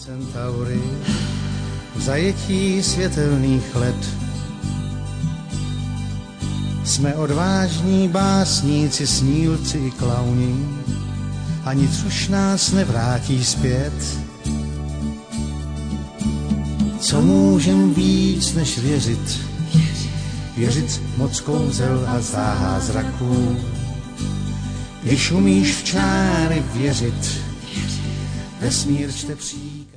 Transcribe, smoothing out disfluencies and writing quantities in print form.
Centaury v zajetí světelných let. Jsme odvážní básníci, snílci i klauni a nic už nás nevrátí zpět. Co můžem víc než věřit? Věřit moc kouzel a zázraků. Když umíš v čáry věřit, vesmír čte příběh.